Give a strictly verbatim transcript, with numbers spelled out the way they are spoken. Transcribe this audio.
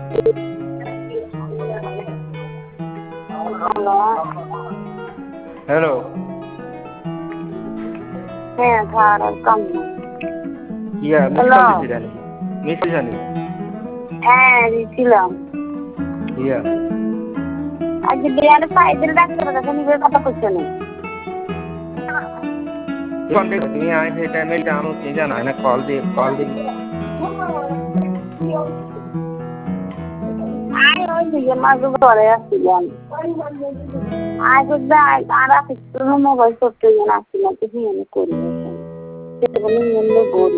hello হ্যাঁ ঘর কম ইয়া miss call দিছি জানি মিস জানি হ্যাঁ দিছিলাম ইয়া আজ বিয়ানে পাইদের ডাক্তার কাছে নিবে কথা কইছে না কল দে তুমি আই সেই টাইমে জানো কি জানা না কল দে কল দিন আই ওই দিকে মাঝে ঘরে আসছিলাম আই বুঝতে আর কিছু মোবাইল করতে না আসছিলাম কিছু মনে করি সেটা বলে মনে করি